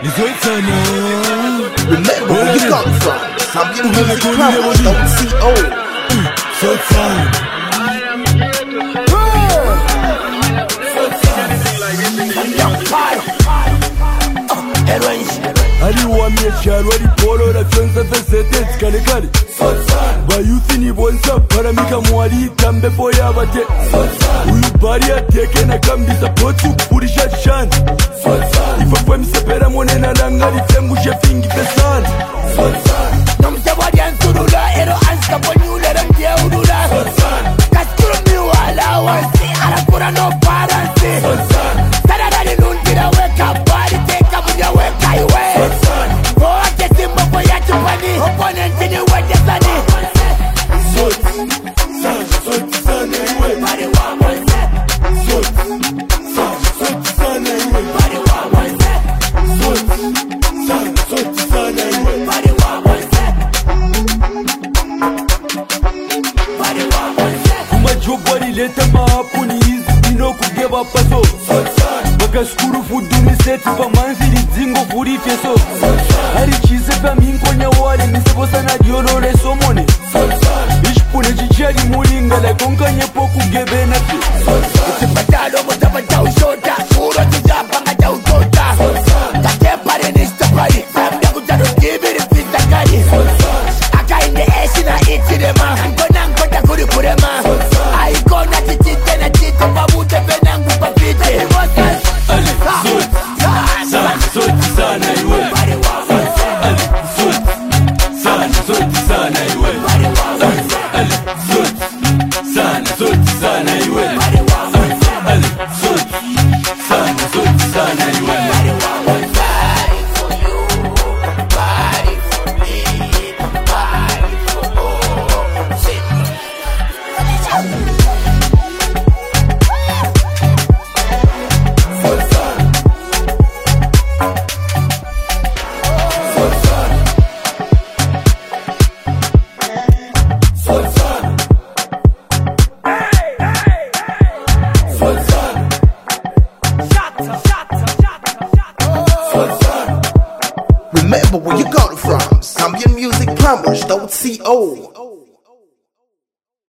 Remember where you come from. Zambian Music Plumbers, don't see old. aliwamye cyaro aliporora cyonza zesete zikalekale bayuthi nibonsa paramika mwali tambe boya bate uyu bari ateke na kambisa potu kurisha shani ifafwe msepera monena langari tengushe fingi pesana nomsewadi ansurula ero anska bonyule rangia urula kaskuru miwala wansi arakura no paransi sararari nundira weka bari teka munya weka iwe Oake simbo boya chupani Opponenti ni wende sani Soti sana iwe Bari wa mwanse Soti sana iwe Bari wa mwanse Soti sana iwe Bari wa mwanse Bari wa mwanse kumajogwari leta mahapuni hizi ino kugeba paso bakashukuru fuduni seti pamanziri dzingo vuri feso ari chise paminkonya wale misebosa na diolore somone ishpune chichari muringa laikonkanyepo kugebena fe Utipatalo mutapata ushota Uro tujapanga ja utota Kakepare nishtapari Samda kutaro kibiri pisa kari Akainde eshi na itirema Nkona nkota kuri kurema Aikona titite na tite Pamute pena ngupa pite Soti sana iwe Bari wa mwanse Soti sana iwe Bari wa mwanse Soti sana iwe Bari wa mwanse Soti sana iwe Bari wa mwanse Bari for you Bari for me Bari for all Sit Remember where you got it from. Zambian Music Plumbers, don't see old.